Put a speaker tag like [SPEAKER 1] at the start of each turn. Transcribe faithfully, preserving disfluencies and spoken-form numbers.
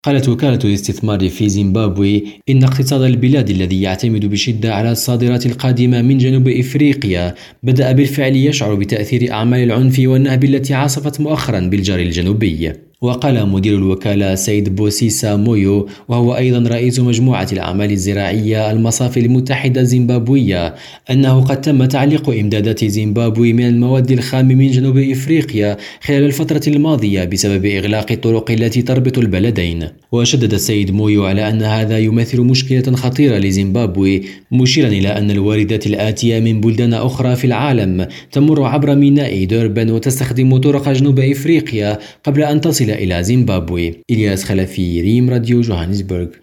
[SPEAKER 1] قالت وكالة الاستثمار في زيمبابوي إن اقتصاد البلاد الذي يعتمد بشدة على الصادرات القادمة من جنوب إفريقيا بدأ بالفعل يشعر بتأثير أعمال العنف والنهب التي عاصفت مؤخرا بالجار الجنوبي. وقال مدير الوكالة سيد بوسيسا مويو، وهو أيضا رئيس مجموعة الأعمال الزراعية المصافي المتحدة الزيمبابوية، أنه قد تم تعليق إمدادات زيمبابوي من المواد الخام من جنوب إفريقيا خلال الفترة الماضية بسبب إغلاق الطرق التي تربط البلدين. وشدد السيد مويو على أن هذا يمثل مشكلة خطيرة لزيمبابوي، مشيرا إلى أن الواردات الآتية من بلدان أخرى في العالم تمر عبر ميناء دوربن وتستخدم طرق جنوب إفريقيا قبل أن تصل إلى زيمبابوي. إلياس خلفي، ريم راديو، جوهانسبرغ.